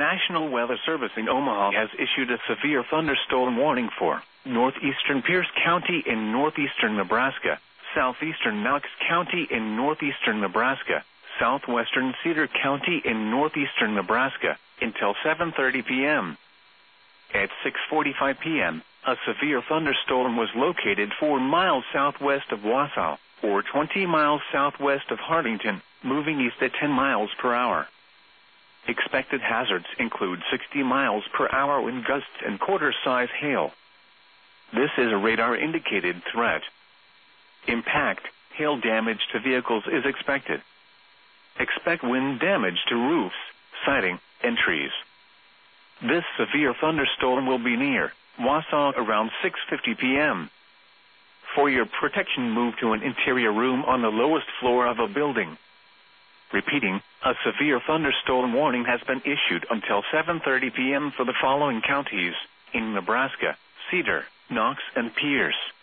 National Weather Service in Omaha has issued a severe thunderstorm warning for northeastern Pierce County in northeastern Nebraska, southeastern Knox County in northeastern Nebraska, southwestern Cedar County in northeastern Nebraska, until 7:30 p.m. At 6:45 p.m., a severe thunderstorm was located 4 miles southwest of Wausau, or 20 miles southwest of Hartington, moving east at 10 miles per hour. Expected hazards include 60 miles per hour wind gusts and quarter-size hail. This is a radar-indicated threat. Impact, hail damage to vehicles is expected. Expect wind damage to roofs, siding, and trees. This severe thunderstorm will be near Wausau around 6:50 p.m. For your protection, move to an interior room on the lowest floor of a building. Repeating, a severe thunderstorm warning has been issued until 7:30 p.m. for the following counties in Nebraska: Cedar, Knox, and Pierce.